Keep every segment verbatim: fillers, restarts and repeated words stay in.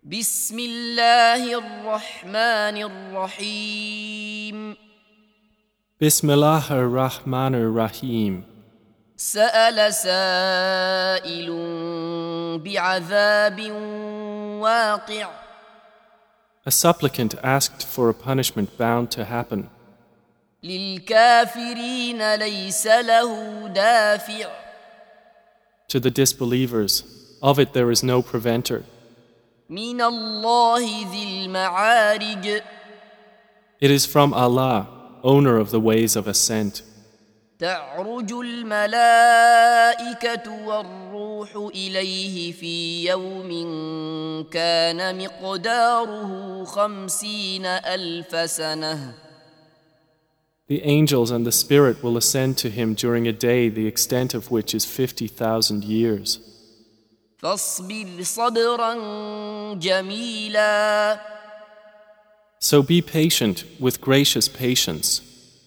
بسم الله الرحمن الرحيم Bismillah ar-Rahman ar-Rahim. سأل سائل بعذاب واقع A supplicant asked for a punishment bound to happen. للكافرين ليس له دافع To the disbelievers, of it there is no preventer. من الله ذي المعارج It is from Allah, owner of the ways of ascent. تعرج الملائكة والروح إليه في يوم كان مقداره خمسين ألف سنة The angels and the Spirit will ascend to him during a day the extent of which is fifty thousand years. فاصبر صبرا جميلا So be patient with gracious patience.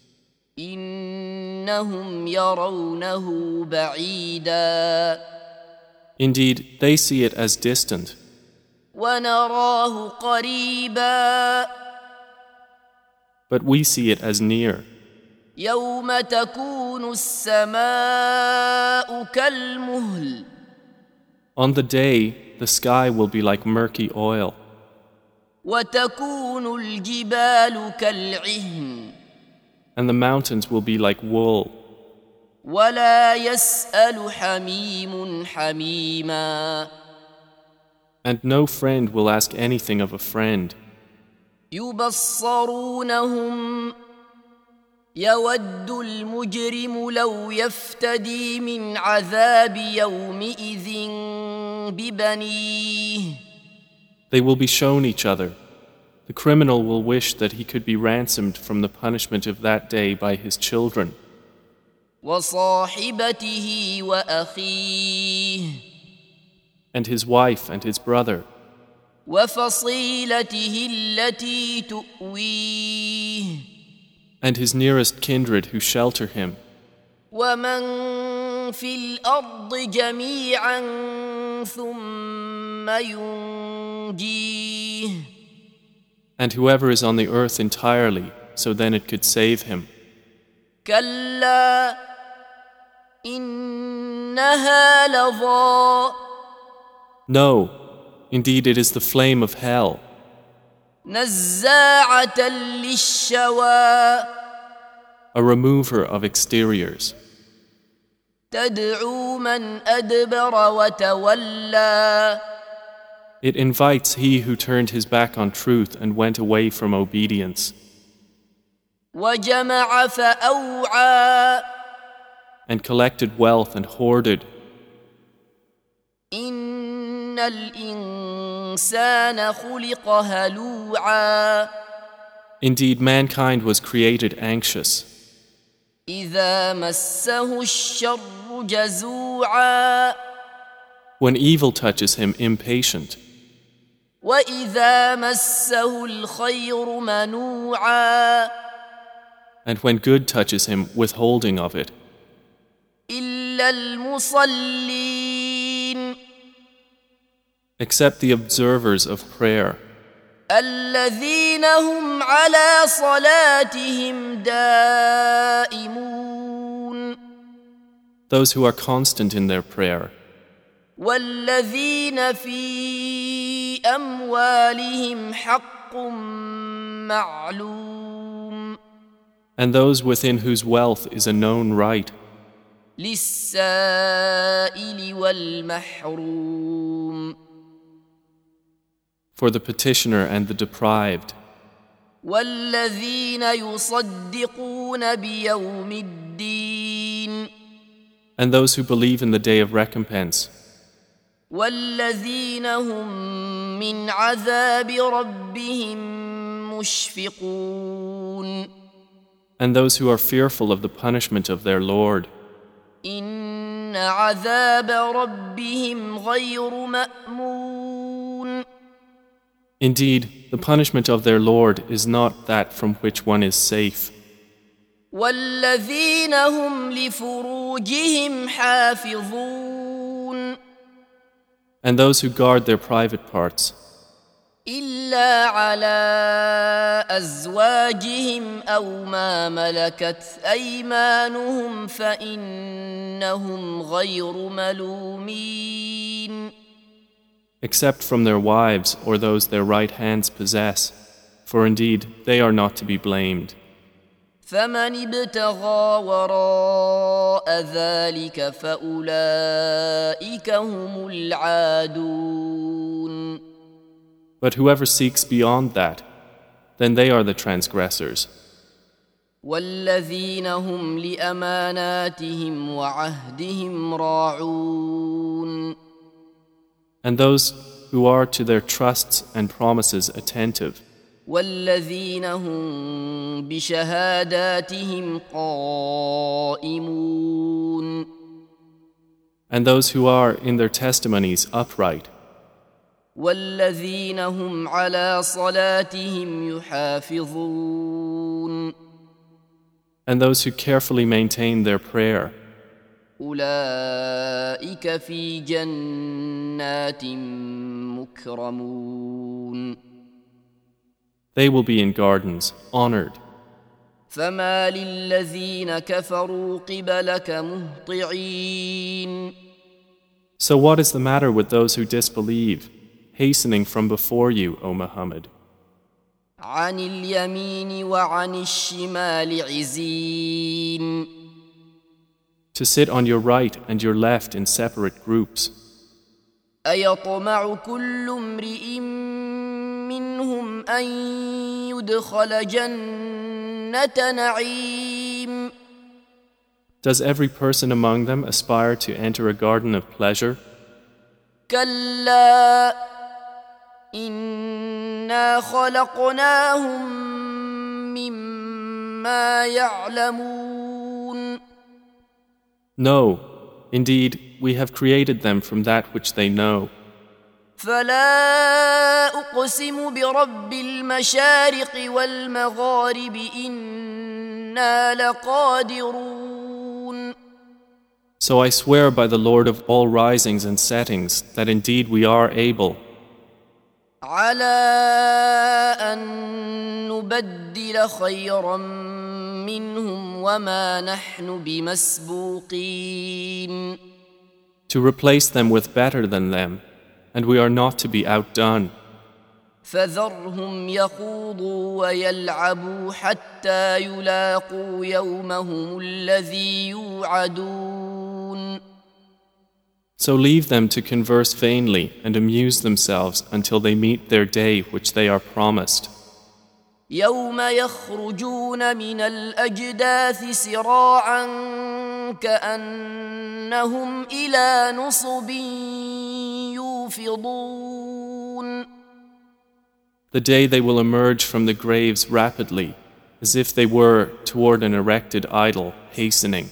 إنهم يرونه بعيدا Indeed, they see it as distant, ونراه قريبا but we see it as near. يوم تكون السماء كالمهل On the day, the sky will be like murky oil, وتكون الجبال كالعهن and the mountains will be like wool, ولا يسأل حميم حميما and no friend will ask anything of a friend. يبصرونهم يود المجرم لو يفتدي من عذاب يومئذ ببنيه They will be shown each other. The criminal will wish that he could be ransomed from the punishment of that day by his children, وصاحبته وأخيه and his wife and his brother, وفصيلته التي تؤويه and his nearest kindred who shelter him, ومن في الأرض جميعا ثم ينجيه and whoever is on the earth entirely, so then it could save him. كلا إنها لظى No, indeed it is the flame of hell, نزاعة للشوى a remover of exteriors. تدعو من أدبر وتولى It invites he who turned his back on truth and went away from obedience, وجمع فأوعى and collected wealth and hoarded. إن الإنسان خلق هلوعا Indeed, mankind was created anxious. إذا مسه الشر جزوعا When evil touches him, impatient. وإذا مسه الخير منوعا And when good touches him, withholding of it. إلا المصلين Except the observers of prayer, الذين هم على صلاتهم دائمون those who are constant in their prayer, والذين في أموالهم حق معلوم and those within whose wealth is a known right, للسائل والمحروم for the petitioner and the deprived, والذين يصدقون بيوم الدين and those who believe in the day of recompense, والذين هم من عذاب ربهم مشفقون and those who are fearful of the punishment of their Lord. إن عذاب ربهم غير مأمون Indeed, the punishment of their Lord is not that from which one is safe. والذين هم لفروجهم حافظون And those who guard their private parts, إلا على أزواجهم أو ما ملكت أيمانهم فإنهم غير ملومين. Except from their wives or those their right hands possess, for indeed they are not to be blamed. فمن ابتغى وراء ذلك فأولئك هم العادون. But whoever seeks beyond that, then they are the transgressors. والذين هم لأماناتهم وعهدهم راعون. And those who are to their trusts and promises attentive. والذين هم بشهاداتهم قائمون. And those who are in their testimonies upright. والذين هم على صلاتهم يحافظون. And those who carefully maintain their prayer. أولئك في جنات مكرمون. They will be in gardens, honored. فما للذين كفروا قبلك مهطعين. So what is the matter with those who disbelieve, hastening from before you, O Muhammad? عن اليمين وعن الشمال عزين. To sit on your right and your left in separate groups. أيطمع كل امرئ منهم أن يدخل جنة نعيم. Does every person among them aspire to enter a garden of pleasure? كلا إنا خلقناهم مما يعلمون. No, indeed, we have created them from that which they know. فلا أقسم برب المشارق والمغارب إنا لقادرون. So I swear by the Lord of all risings and settings that indeed we are able على أن نبدل خيرا منهم وما نحن بمسبوقين. to replace them with better than them, and we are not to be outdone. فذرهم يخوضوا ويلعبوا حتى يلاقوا يومهم الذي يوعدون. So leave them to converse vainly and amuse themselves until they meet their day which they are promised. يوم يخرجون من الأجداث سراعا كأنهم إلى نصب يوفضون. The day they will emerge from the graves rapidly, as if they were toward an erected idol hastening.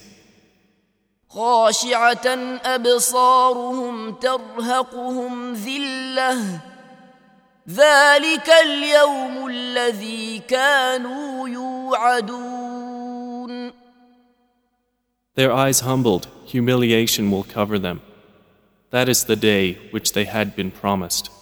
خاشعة أبصارهم ترهقهم ذلة ذلك اليوم الذي كانوا يوعدون. Their eyes humbled, humiliation will cover them. That is the day which they had been promised.